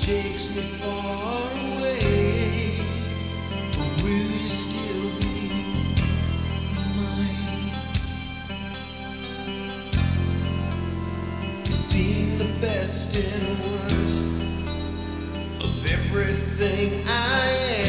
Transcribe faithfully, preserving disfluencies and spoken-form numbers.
takes me far away. But will you still be mine? You've seen the best and worst of everything I am.